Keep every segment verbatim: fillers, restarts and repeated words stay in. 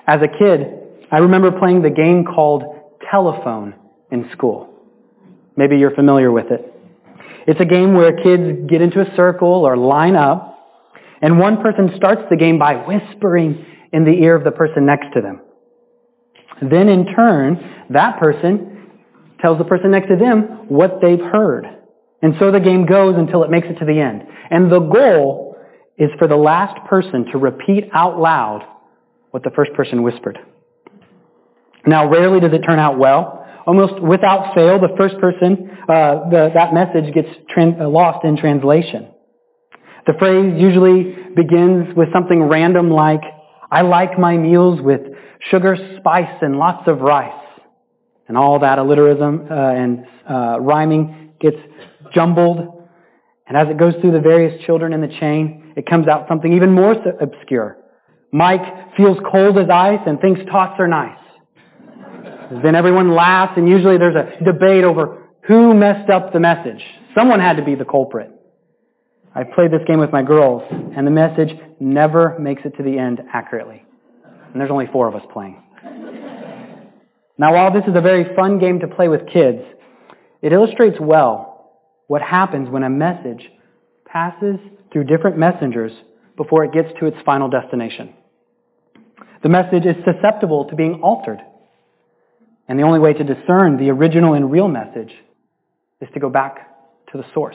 As a kid, I remember playing the game called Telephone in school. Maybe you're familiar with it. It's a game where kids get into a circle or line up, and one person starts the game by whispering in the ear of the person next to them. Then in turn, that person tells the person next to them what they've heard. And so the game goes until it makes it to the end. And the goal is for the last person to repeat out loud what the first person whispered. Now, rarely does it turn out well. Almost without fail, the first person, uh, the, that message gets trans- lost in translation. The phrase usually begins with something random like, I like my meals with sugar, spice, and lots of rice. And all that alliterism uh, and uh, rhyming gets jumbled. And as it goes through the various children in the chain, it comes out something even more obscure. Mike feels cold as ice and thinks tots are nice. Then everyone laughs, and usually there's a debate over who messed up the message. Someone had to be the culprit. I played this game with my girls, and the message never makes it to the end accurately. And there's only four of us playing. Now, while this is a very fun game to play with kids, it illustrates well what happens when a message passes through different messengers before it gets to its final destination. The message is susceptible to being altered. And the only way to discern the original and real message is to go back to the source.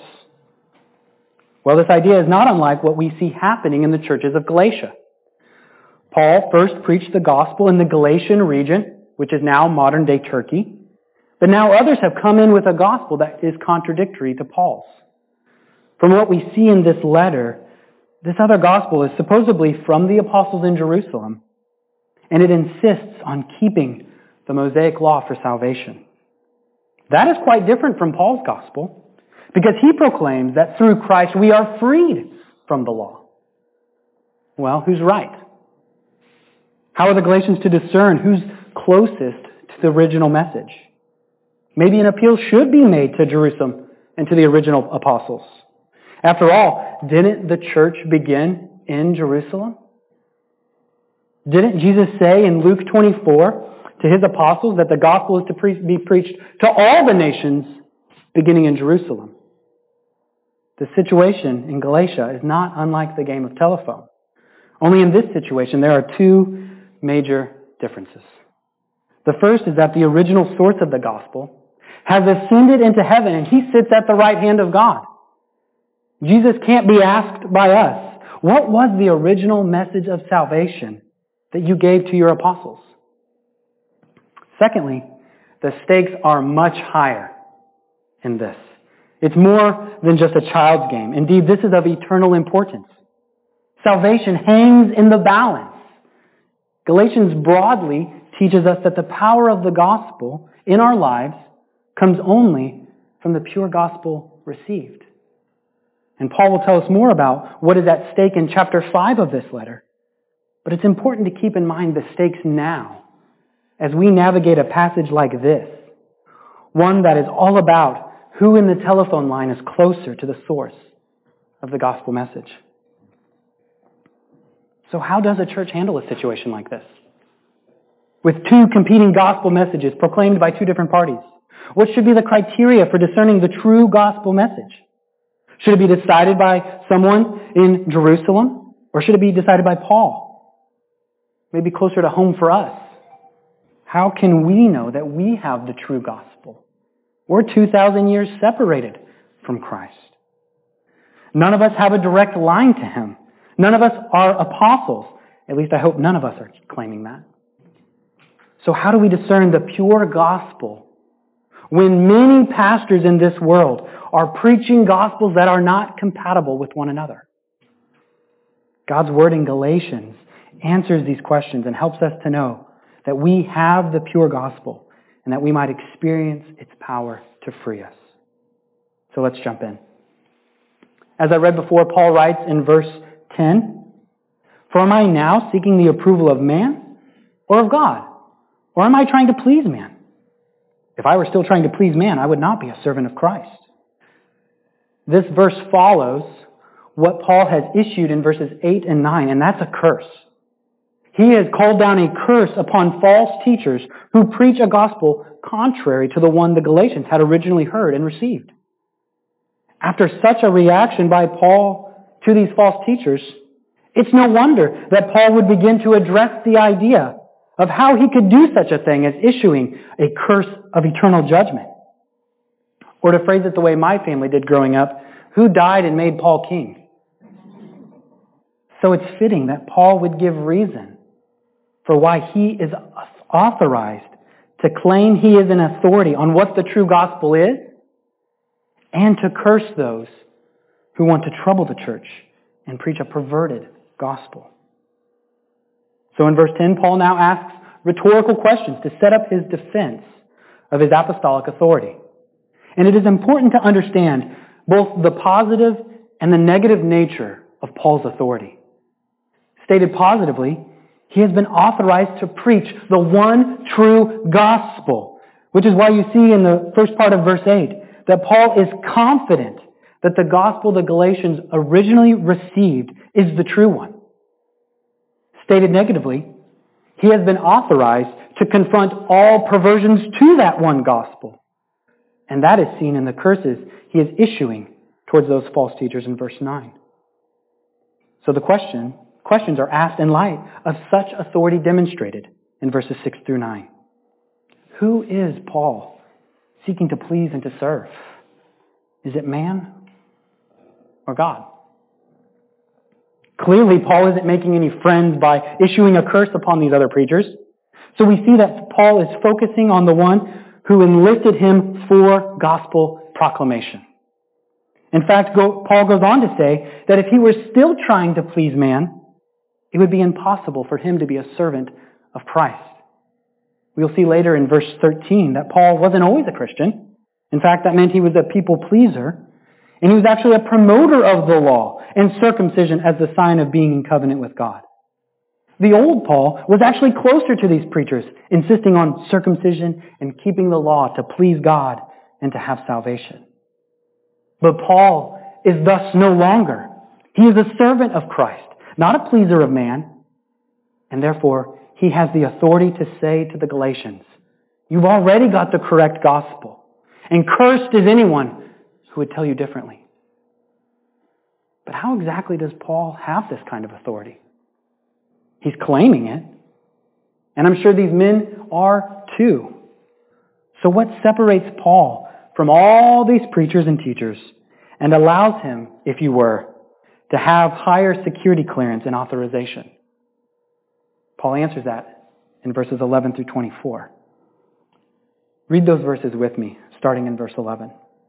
Well, this idea is not unlike what we see happening in the churches of Galatia. Paul first preached the gospel in the Galatian region, which is now modern-day Turkey. But now others have come in with a gospel that is contradictory to Paul's. From what we see in this letter, this other gospel is supposedly from the apostles in Jerusalem, and it insists on keeping the Mosaic law for salvation. That is quite different from Paul's gospel, because he proclaims that through Christ we are freed from the law. Well, who's right? How are the Galatians to discern who's closest to the original message? Maybe an appeal should be made to Jerusalem and to the original apostles. After all, didn't the church begin in Jerusalem? Didn't Jesus say in Luke twenty-four to his apostles that the gospel is to pre- be preached to all the nations beginning in Jerusalem? The situation in Galatia is not unlike the game of telephone. Only in this situation there are two major differences. The first is that the original source of the gospel has ascended into heaven and he sits at the right hand of God. Jesus can't be asked by us, what was the original message of salvation that you gave to your apostles? Secondly, the stakes are much higher in this. It's more than just a child's game. Indeed, this is of eternal importance. Salvation hangs in the balance. Galatians broadly teaches us that the power of the gospel in our lives comes only from the pure gospel received. And Paul will tell us more about what is at stake in chapter five of this letter. But it's important to keep in mind the stakes now as we navigate a passage like this, one that is all about who in the telephone line is closer to the source of the gospel message. So how does a church handle a situation like this? With two competing gospel messages proclaimed by two different parties, what should be the criteria for discerning the true gospel message? Should it be decided by someone in Jerusalem, or should it be decided by Paul? Maybe closer to home for us. How can we know that we have the true gospel? We're two thousand years separated from Christ. None of us have a direct line to him. None of us are apostles. At least I hope none of us are claiming that. So how do we discern the pure gospel when many pastors in this world are preaching gospels that are not compatible with one another? God's word in Galatians answers these questions and helps us to know that we have the pure gospel and that we might experience its power to free us. So let's jump in. As I read before, Paul writes in verse ten, "For am I now seeking the approval of man or of God? Or am I trying to please man? If I were still trying to please man, I would not be a servant of Christ." This verse follows what Paul has issued in verses eight and nine, and that's a curse. He has called down a curse upon false teachers who preach a gospel contrary to the one the Galatians had originally heard and received. After such a reaction by Paul to these false teachers, it's no wonder that Paul would begin to address the idea of how he could do such a thing as issuing a curse of eternal judgment. Or to phrase it the way my family did growing up, who died and made Paul king? So it's fitting that Paul would give reason for why he is authorized to claim he is an authority on what the true gospel is and to curse those who want to trouble the church and preach a perverted gospel. So in verse ten, Paul now asks rhetorical questions to set up his defense of his apostolic authority. And it is important to understand both the positive and the negative nature of Paul's authority. Stated positively, he has been authorized to preach the one true gospel, which is why you see in the first part of verse eight that Paul is confident that the gospel the Galatians originally received is the true one. Stated negatively, he has been authorized to confront all perversions to that one gospel. And that is seen in the curses he is issuing towards those false teachers in verse nine. So the question, questions are asked in light of such authority demonstrated in verses six through nine. Who is Paul seeking to please and to serve? Is it man or God? Clearly, Paul isn't making any friends by issuing a curse upon these other preachers. So we see that Paul is focusing on the one who enlisted him for gospel proclamation. In fact, go, Paul goes on to say that if he were still trying to please man, it would be impossible for him to be a servant of Christ. We'll see later in verse thirteen that Paul wasn't always a Christian. In fact, that meant he was a people pleaser. And he was actually a promoter of the law and circumcision as the sign of being in covenant with God. The old Paul was actually closer to these preachers, insisting on circumcision and keeping the law to please God and to have salvation. But Paul is thus no longer. He is a servant of Christ, not a pleaser of man. And therefore, he has the authority to say to the Galatians, you've already got the correct gospel, and cursed is anyone who would tell you differently. But how exactly does Paul have this kind of authority? He's claiming it. And I'm sure these men are too. So what separates Paul from all these preachers and teachers and allows him, if you were, to have higher security clearance and authorization? Paul answers that in verses eleven through twenty-four. Read those verses with me, starting in verse eleven.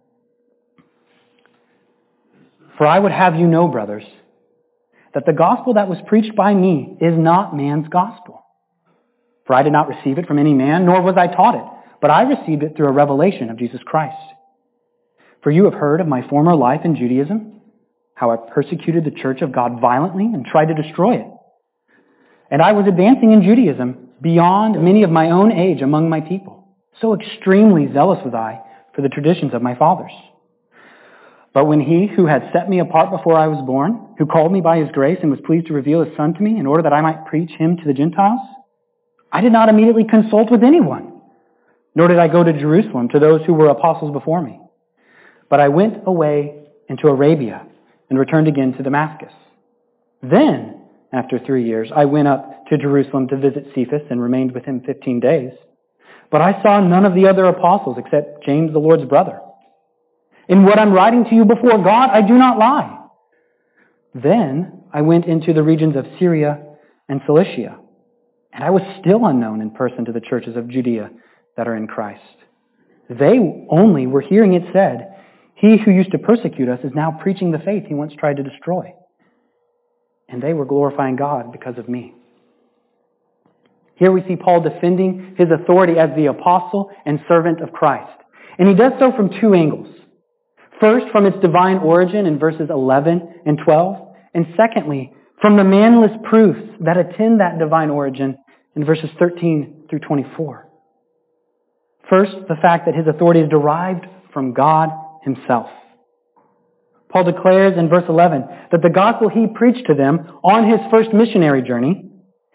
For I would have you know, brothers, that the gospel that was preached by me is not man's gospel. For I did not receive it from any man, nor was I taught it, but I received it through a revelation of Jesus Christ. For you have heard of my former life in Judaism, how I persecuted the church of God violently and tried to destroy it. And I was advancing in Judaism beyond many of my own age among my people. So extremely zealous was I for the traditions of my fathers. But when he who had set me apart before I was born, who called me by his grace and was pleased to reveal his Son to me in order that I might preach him to the Gentiles, I did not immediately consult with anyone, nor did I go to Jerusalem to those who were apostles before me. But I went away into Arabia and returned again to Damascus. Then, after three years, I went up to Jerusalem to visit Cephas and remained with him fifteen days. But I saw none of the other apostles except James, the Lord's brother. In what I'm writing to you before God, I do not lie. Then I went into the regions of Syria and Cilicia, and I was still unknown in person to the churches of Judea that are in Christ. They only were hearing it said, he who used to persecute us is now preaching the faith he once tried to destroy. And they were glorifying God because of me. Here we see Paul defending his authority as the apostle and servant of Christ. And he does so from two angles. First, from its divine origin in verses eleven and twelve. And secondly, from the manless proofs that attend that divine origin in verses thirteen through twenty-four. First, the fact that his authority is derived from God himself. Paul declares in verse eleven that the gospel he preached to them on his first missionary journey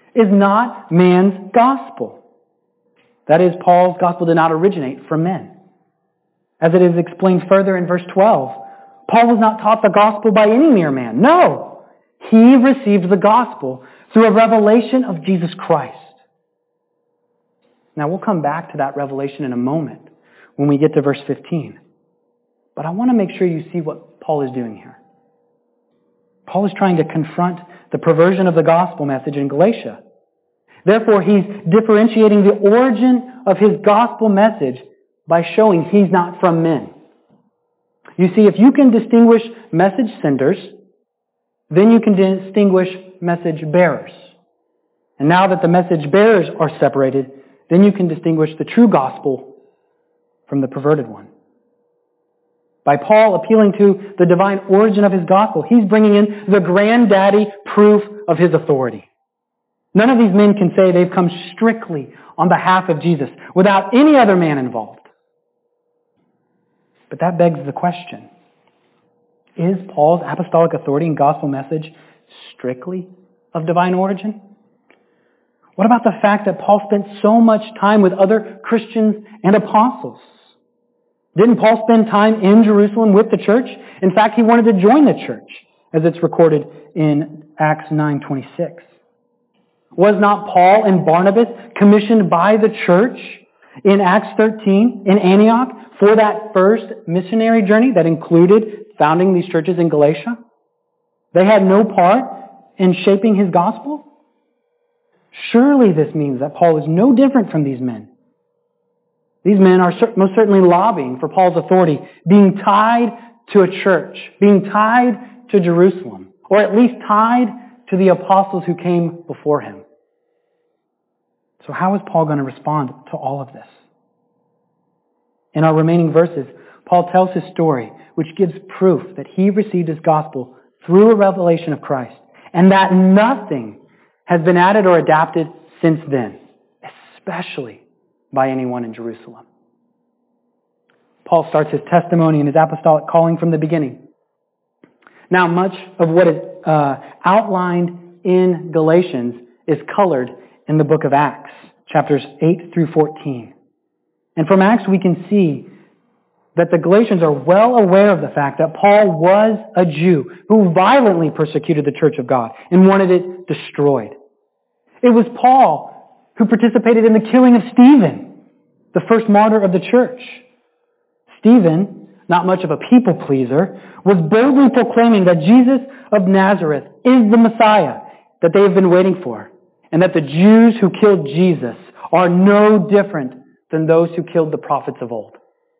is not man's gospel. That is, Paul's gospel did not originate from men. As it is explained further in verse twelve, Paul was not taught the gospel by any mere man. No, he received the gospel through a revelation of Jesus Christ. Now, we'll come back to that revelation in a moment when we get to verse fifteen. But I want to make sure you see what Paul is doing here. Paul is trying to confront the perversion of the gospel message in Galatia. Therefore, he's differentiating the origin of his gospel message by showing he's not from men. You see, if you can distinguish message senders, then you can distinguish message bearers. And now that the message bearers are separated, then you can distinguish the true gospel from the perverted one. By Paul appealing to the divine origin of his gospel, he's bringing in the granddaddy proof of his authority. None of these men can say they've come strictly on behalf of Jesus without any other man involved. But that begs the question, is Paul's apostolic authority and gospel message strictly of divine origin? What about the fact that Paul spent so much time with other Christians and apostles? Didn't Paul spend time in Jerusalem with the church? In fact, he wanted to join the church, as it's recorded in Acts nine twenty-six. Was not Paul and Barnabas commissioned by the church in Acts thirteen in Antioch for that first missionary journey that included founding these churches in Galatia? They had no part in shaping his gospel? Surely this means that Paul is no different from these men. These men are most certainly lobbying for Paul's authority, being tied to a church, being tied to Jerusalem, or at least tied to the apostles who came before him. So how is Paul going to respond to all of this? In our remaining verses, Paul tells his story, which gives proof that he received his gospel through a revelation of Christ, and that nothing has been added or adapted since then, especially by anyone in Jerusalem. Paul starts his testimony and his apostolic calling from the beginning. Now, much of what is uh, outlined in Galatians is colored in the book of Acts, chapters eight through fourteen. And from Acts we can see that the Galatians are well aware of the fact that Paul was a Jew who violently persecuted the church of God and wanted it destroyed. It was Paul who participated in the killing of Stephen, the first martyr of the church. Stephen, not much of a people pleaser, was boldly proclaiming that Jesus of Nazareth is the Messiah that they have been waiting for, and that the Jews who killed Jesus are no different than those who killed the prophets of old.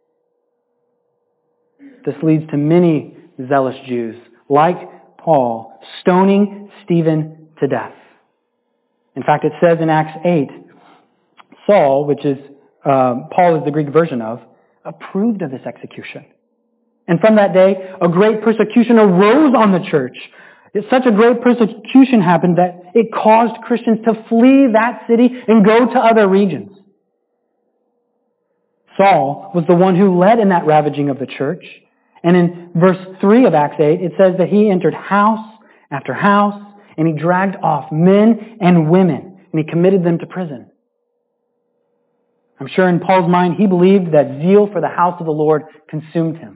This leads to many zealous Jews, like Paul, stoning Stephen to death. In fact, it says in Acts eight, Saul, which is, uh, Paul is the Greek version of, approved of this execution. And from that day, a great persecution arose on the church. Such a great persecution happened that it caused Christians to flee that city and go to other regions. Saul was the one who led in that ravaging of the church. And in verse three of Acts eight, it says that he entered house after house, and he dragged off men and women, and he committed them to prison. I'm sure in Paul's mind, he believed that zeal for the house of the Lord consumed him.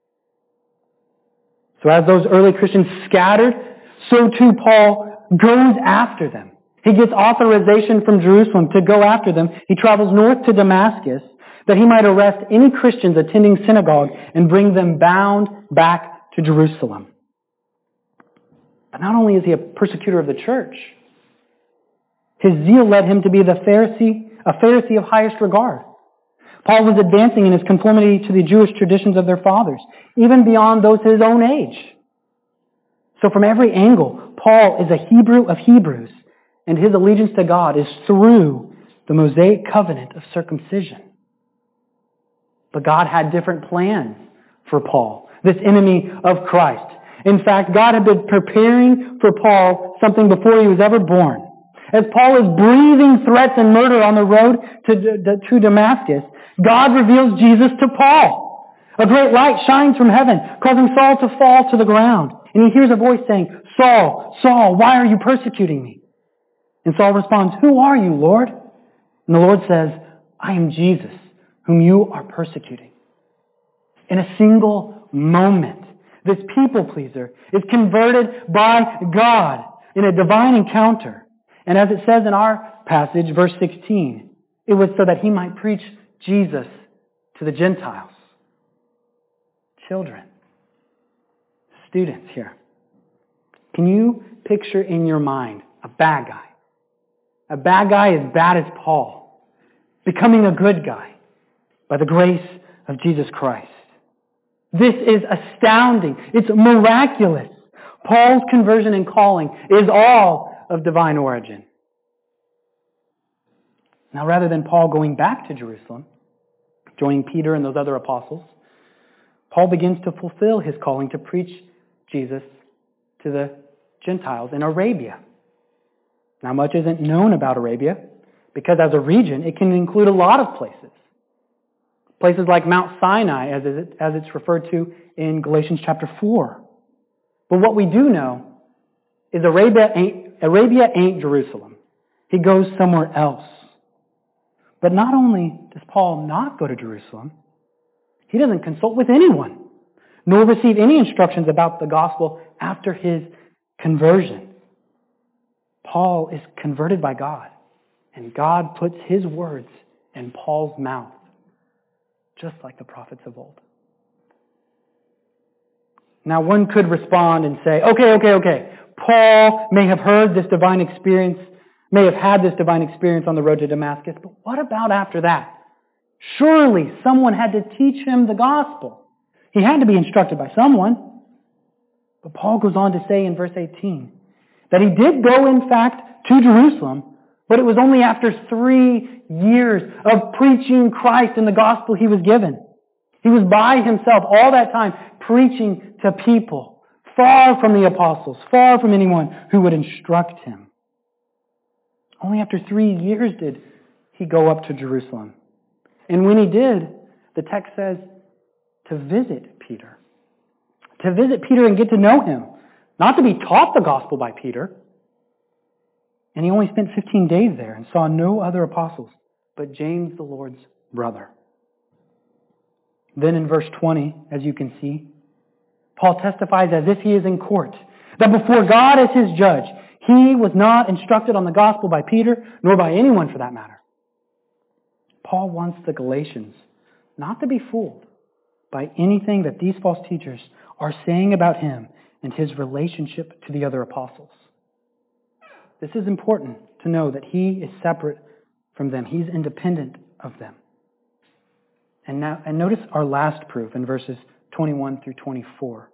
So as those early Christians scattered, so too Paul goes after them. He gets authorization from Jerusalem to go after them. He travels north to Damascus that he might arrest any Christians attending synagogue and bring them bound back to Jerusalem. But not only is he a persecutor of the church, his zeal led him to be the Pharisee, a Pharisee of highest regard. Paul was advancing in his conformity to the Jewish traditions of their fathers, even beyond those his own age. So from every angle, Paul is a Hebrew of Hebrews, and his allegiance to God is through the Mosaic covenant of circumcision. But God had different plans for Paul, this enemy of Christ. In fact, God had been preparing for Paul something before he was ever born. As Paul is breathing threats and murder on the road to, to Damascus, God reveals Jesus to Paul. A great light shines from heaven, causing Saul to fall to the ground. And he hears a voice saying, "Saul, Saul, why are you persecuting me?" And Saul responds, "Who are you, Lord?" And the Lord says, "I am Jesus, whom you are persecuting." In a single moment, this people pleaser is converted by God in a divine encounter. And as it says in our passage, verse sixteen, it was so that he might preach Jesus to the Gentiles. Children, students here, can you picture in your mind a bad guy? A bad guy as bad as Paul, becoming a good guy by the grace of Jesus Christ. This is astounding. It's miraculous. Paul's conversion and calling is all of divine origin. Now, rather than Paul going back to Jerusalem, joining Peter and those other apostles, Paul begins to fulfill his calling to preach Jesus to the Gentiles in Arabia. Now, much isn't known about Arabia because as a region, it can include a lot of places. Places like Mount Sinai, as it, as it's referred to in Galatians chapter four. But what we do know is Arabia ain't, Arabia ain't Jerusalem. He goes somewhere else. But not only does Paul not go to Jerusalem, he doesn't consult with anyone, nor receive any instructions about the gospel after his conversion. Paul is converted by God, and God puts his words in Paul's mouth, just like the prophets of old. Now, one could respond and say, okay, okay, okay, Paul may have heard this divine experience, may have had this divine experience on the road to Damascus, but what about after that? Surely someone had to teach him the gospel. He had to be instructed by someone. But Paul goes on to say in verse eighteen that he did go, in fact, to Jerusalem, but it was only after three years of preaching Christ and the gospel he was given. He was by himself all that time preaching to people, far from the apostles, far from anyone who would instruct him. Only after three years did he go up to Jerusalem. And when he did, the text says to visit Peter. To visit Peter and get to know him. Not to be taught the gospel by Peter. And he only spent fifteen days there and saw no other apostles but James, the Lord's brother. Then in verse twenty, as you can see, Paul testifies as if he is in court, that before God as his judge, he was not instructed on the gospel by Peter, nor by anyone for that matter. Paul wants the Galatians not to be fooled by anything that these false teachers are saying about him and his relationship to the other apostles. This is important to know that he is separate from them. He's independent of them. And now, and notice our last proof in verses twenty-one through twenty-four.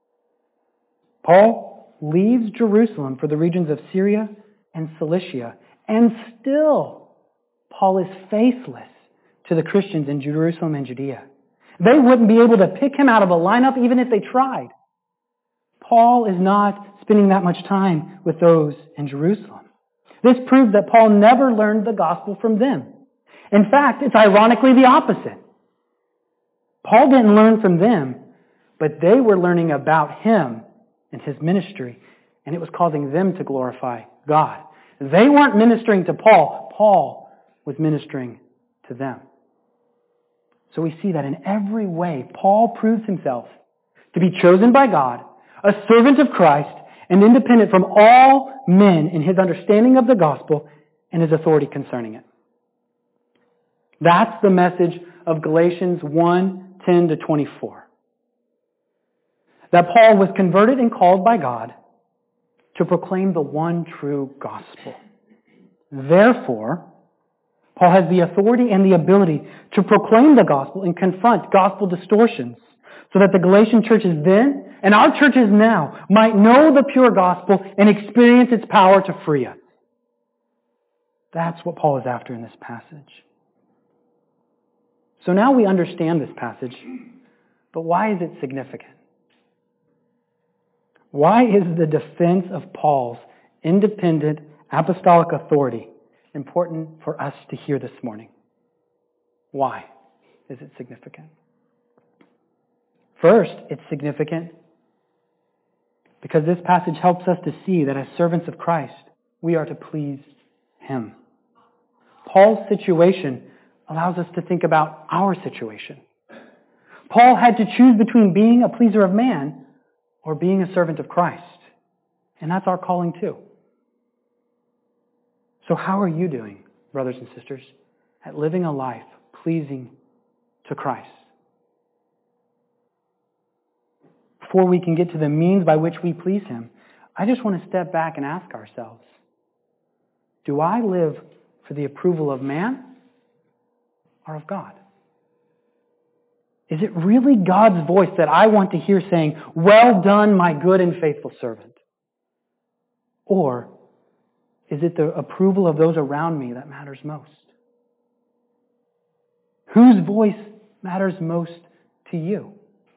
Paul leaves Jerusalem for the regions of Syria and Cilicia, and still Paul is faithless to the Christians in Jerusalem and Judea. They wouldn't be able to pick him out of a lineup even if they tried. Paul is not spending that much time with those in Jerusalem. This proves that Paul never learned the gospel from them. In fact, it's ironically the opposite. Paul didn't learn from them, but they were learning about him and his ministry, and it was causing them to glorify God. They weren't ministering to Paul. Paul was ministering to them. So we see that in every way, Paul proves himself to be chosen by God, a servant of Christ, and independent from all men in his understanding of the gospel and his authority concerning it. That's the message of Galatians one, ten to twenty-four. That Paul was converted and called by God to proclaim the one true gospel. Therefore, Paul has the authority and the ability to proclaim the gospel and confront gospel distortions so that the Galatian churches then and our churches now might know the pure gospel and experience its power to free us. That's what Paul is after in this passage. So now we understand this passage, but why is it significant? Why is the defense of Paul's independent apostolic authority important for us to hear this morning? Why is it significant? First, it's significant because this passage helps us to see that as servants of Christ, we are to please Him. Paul's situation allows us to think about our situation. Paul had to choose between being a pleaser of man or being a servant of Christ. And that's our calling too. So how are you doing, brothers and sisters, at living a life pleasing to Christ? Before we can get to the means by which we please Him, I just want to step back and ask ourselves, do I live for the approval of man or of God? Is it really God's voice that I want to hear saying, "Well done, my good and faithful servant"? Or is it the approval of those around me that matters most? Whose voice matters most to you?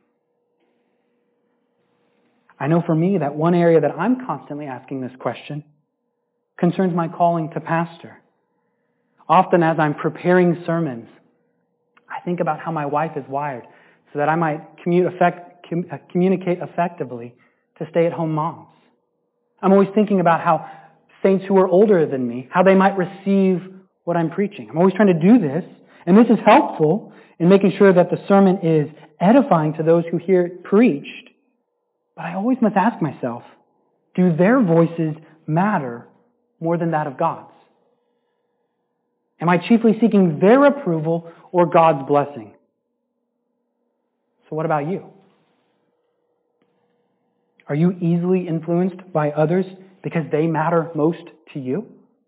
I know for me that one area that I'm constantly asking this question concerns my calling to pastor. Often as I'm preparing sermons, I think about how my wife is wired so that I might commute effect, com, uh, communicate effectively to stay-at-home moms. I'm always thinking about how saints who are older than me, how they might receive what I'm preaching. I'm always trying to do this, and this is helpful in making sure that the sermon is edifying to those who hear it preached. But I always must ask myself, do their voices matter more than that of God's? Am I chiefly seeking their approval or God's blessing? So what about you? Are you easily influenced by others because they matter most to you?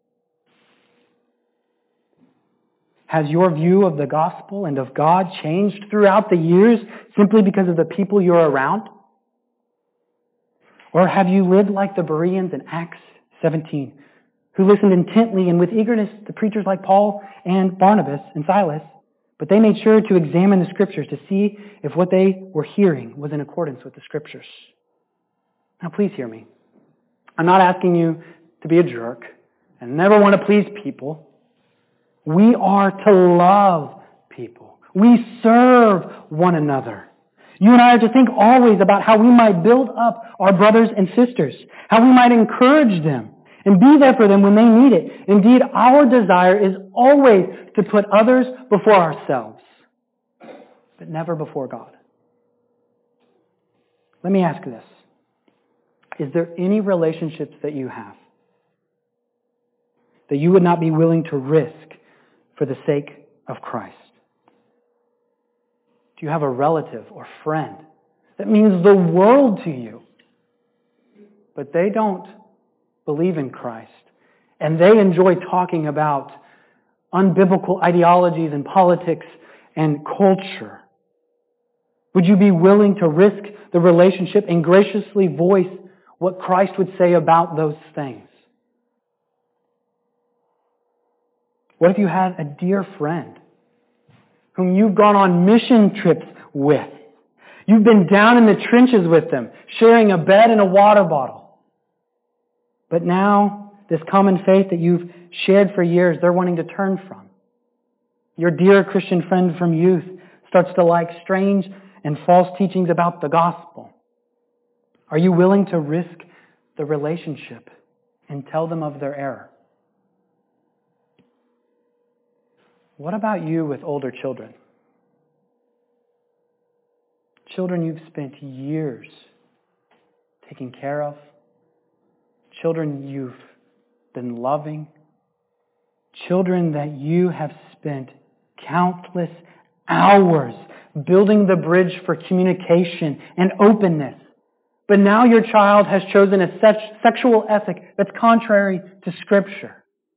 Has your view of the gospel and of God changed throughout the years simply because of the people you're around? Or have you lived like the Bereans in Acts seventeen, who listened intently and with eagerness to preachers like Paul and Barnabas and Silas, but they made sure to examine the Scriptures to see if what they were hearing was in accordance with the Scriptures? Now please hear me. I'm not asking you to be a jerk and never want to please people. We are to love people. We serve one another. You and I are to think always about how we might build up our brothers and sisters, how we might encourage them and be there for them when they need it. Indeed, our desire is always to put others before ourselves, but never before God. Let me ask this. Is there any relationships that you have that you would not be willing to risk for the sake of Christ? Do you have a relative or friend that means the world to you, but they don't believe in Christ and they enjoy talking about unbiblical ideologies and politics and culture? Would you be willing to risk the relationship and graciously voice what Christ would say about those things? What if you had a dear friend whom you've gone on mission trips with? You've been down in the trenches with them, sharing a bed and a water bottle. But now, this common faith that you've shared for years, they're wanting to turn from. Your dear Christian friend from youth starts to like strange and false teachings about the gospel. Are you willing to risk the relationship and tell them of their error? What about you with older children? Children you've spent years taking care of. Children you've been loving. Children that you have spent countless hours building the bridge for communication and openness. But now your child has chosen a sexual ethic that's contrary to Scripture.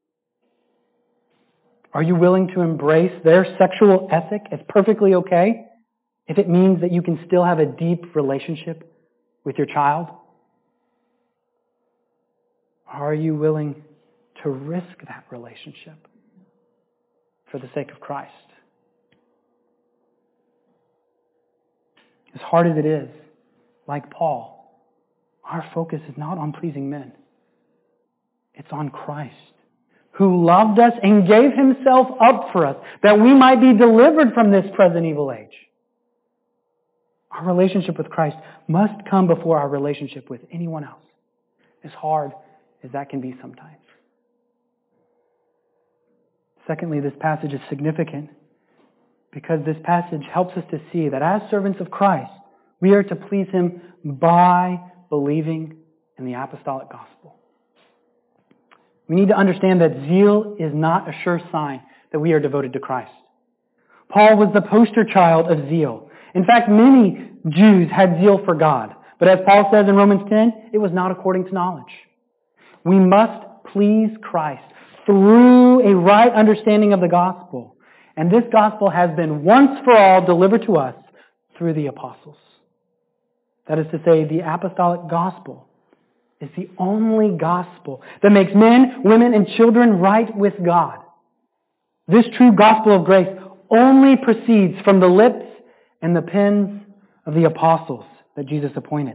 Are you willing to embrace their sexual ethic as perfectly okay if it means that you can still have a deep relationship with your child? Are you willing to risk that relationship for the sake of Christ? As hard as it is, like Paul, our focus is not on pleasing men. It's on Christ, who loved us and gave Himself up for us, that we might be delivered from this present evil age. Our relationship with Christ must come before our relationship with anyone else, as hard as that can be sometimes. Secondly, this passage is significant because this passage helps us to see that as servants of Christ, we are to please Him by believing in the apostolic gospel. We need to understand that zeal is not a sure sign that we are devoted to Christ. Paul was the poster child of zeal. In fact, many Jews had zeal for God. But as Paul says in Romans ten, it was not according to knowledge. We must please Christ through a right understanding of the gospel. And this gospel has been once for all delivered to us through the apostles. That is to say, the apostolic gospel is the only gospel that makes men, women, and children right with God. This true gospel of grace only proceeds from the lips and the pens of the apostles that Jesus appointed.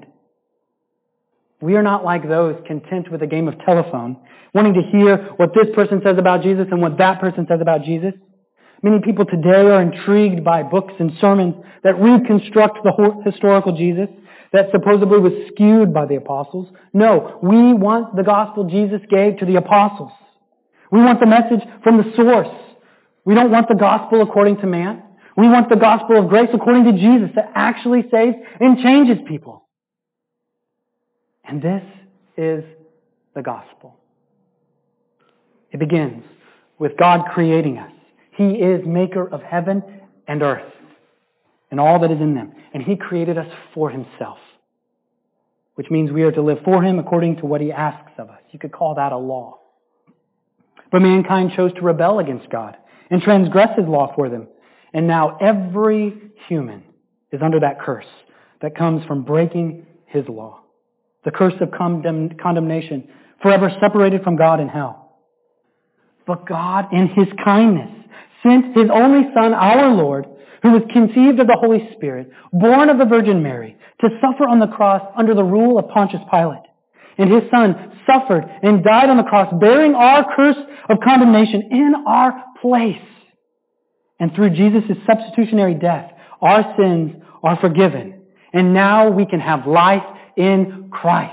We are not like those content with a game of telephone, wanting to hear what this person says about Jesus and what that person says about Jesus. Many people today are intrigued by books and sermons that reconstruct the historical Jesus that supposedly was skewed by the apostles. No, we want the gospel Jesus gave to the apostles. We want the message from the source. We don't want the gospel according to man. We want the gospel of grace according to Jesus that actually saves and changes people. And this is the gospel. It begins with God creating us. He is maker of heaven and earth and all that is in them. And He created us for Himself, which means we are to live for Him according to what He asks of us. You could call that a law. But mankind chose to rebel against God and transgress His law for them. And now every human is under that curse that comes from breaking His law. The curse of condemn- condemnation, forever separated from God in hell. But God, in His kindness, sent His only Son, our Lord, who was conceived of the Holy Spirit, born of the Virgin Mary, to suffer on the cross under the rule of Pontius Pilate. And His Son suffered and died on the cross, bearing our curse of condemnation in our place. And through Jesus' substitutionary death, our sins are forgiven. And now we can have life in Christ.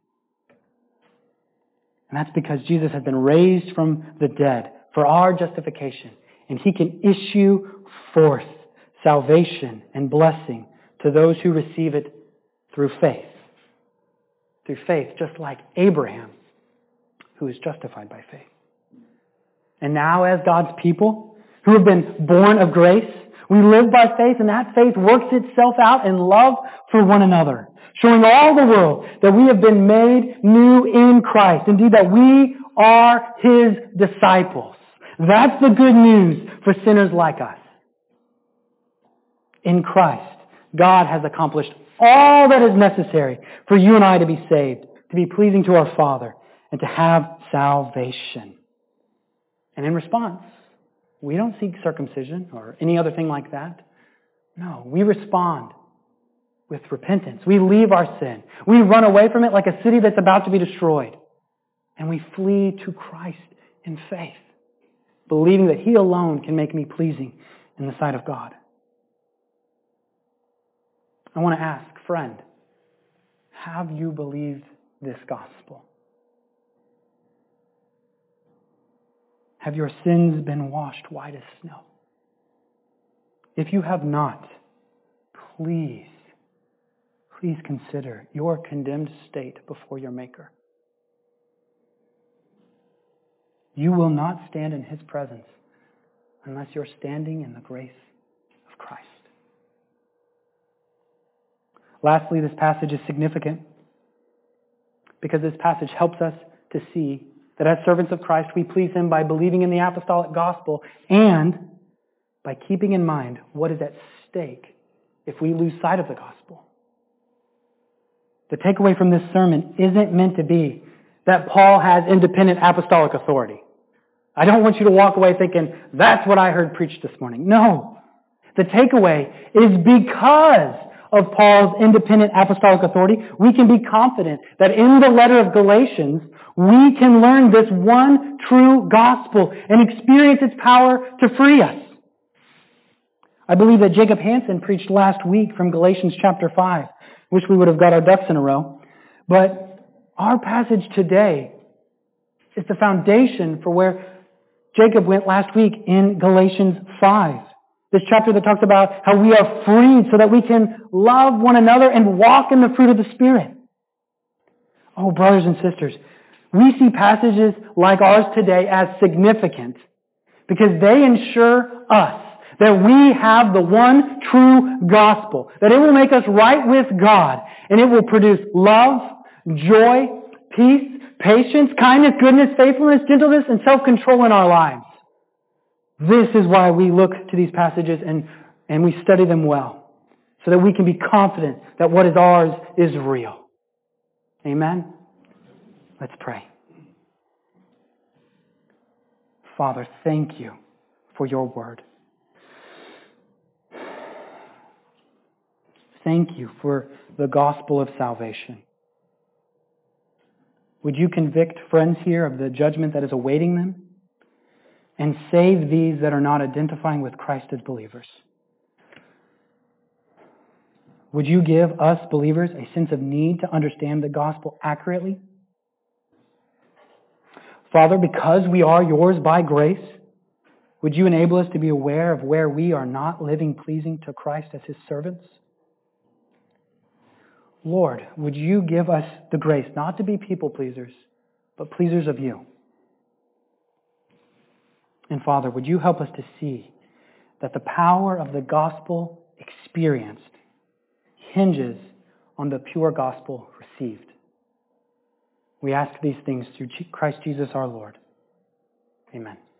And that's because Jesus has been raised from the dead for our justification. And He can issue forth salvation and blessing to those who receive it through faith. Through faith, just like Abraham, who is justified by faith. And now as God's people, who have been born of grace, we live by faith, and that faith works itself out in love for one another, showing all the world that we have been made new in Christ. Indeed, that we are His disciples. That's the good news for sinners like us. In Christ, God has accomplished all that is necessary for you and I to be saved, to be pleasing to our Father, and to have salvation. And in response, we don't seek circumcision or any other thing like that. No, we respond with repentance. We leave our sin. We run away from it like a city that's about to be destroyed. And we flee to Christ in faith, believing that He alone can make me pleasing in the sight of God. I want to ask, friend, have you believed this gospel? Have your sins been washed white as snow? If you have not, please, please consider your condemned state before your Maker. You will not stand in His presence unless you're standing in the grace of Christ. Lastly, this passage is significant because this passage helps us to see that as servants of Christ, we please Him by believing in the apostolic gospel and by keeping in mind what is at stake if we lose sight of the gospel. The takeaway from this sermon isn't meant to be that Paul has independent apostolic authority. I don't want you to walk away thinking, that's what I heard preached this morning. No. The takeaway is because of Paul's independent apostolic authority, we can be confident that in the letter of Galatians, we can learn this one true gospel and experience its power to free us. I believe that Jacob Hansen preached last week from Galatians chapter five. Wish we would have got our ducks in a row. But our passage today is the foundation for where Jacob went last week in Galatians five. This chapter that talks about how we are freed so that we can love one another and walk in the fruit of the Spirit. Oh, brothers and sisters, we see passages like ours today as significant because they ensure us that we have the one true gospel, that it will make us right with God, and it will produce love, joy, peace, patience, kindness, goodness, faithfulness, gentleness, and self-control in our lives. This is why we look to these passages and, and we study them well, so that we can be confident that what is ours is real. Amen? Let's pray. Father, thank you for your word. Thank you for the gospel of salvation. Would you convict friends here of the judgment that is awaiting them and save these that are not identifying with Christ as believers? Would you give us believers a sense of need to understand the gospel accurately? Father, because we are yours by grace, would you enable us to be aware of where we are not living pleasing to Christ as his servants? Lord, would you give us the grace not to be people pleasers, but pleasers of you? And Father, would you help us to see that the power of the gospel experienced hinges on the pure gospel received. We ask these things through Christ Jesus our Lord. Amen.